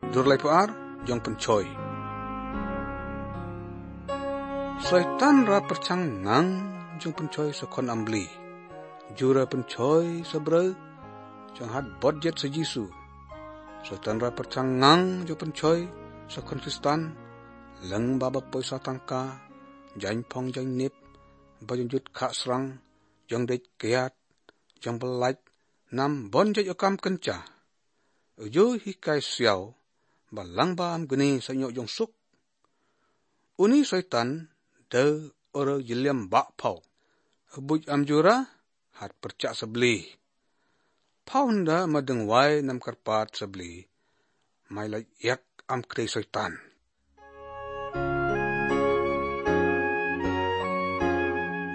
Durlai paar jong pencoy. Syaitan ra percang ngang jong pencoy sakon ambli. Jura pencoy sebre jong hat bodjet sejisu. Syaitan ra percang ngang jong pencoy sakon Kristan leng baba poisa tangka jain pong jain nip bajong jut khak serang jong dej kiat jong belaj nam bon jej okam kenca. Ujo hikai siau balang ba am geni sanyo jong suk. Uni syaitan de ora jiliam bak pau. Buj am jura hat percak sebeli. Pau nda madeng wai nam karpat sebeli. Mai laj yak am kri syaitan.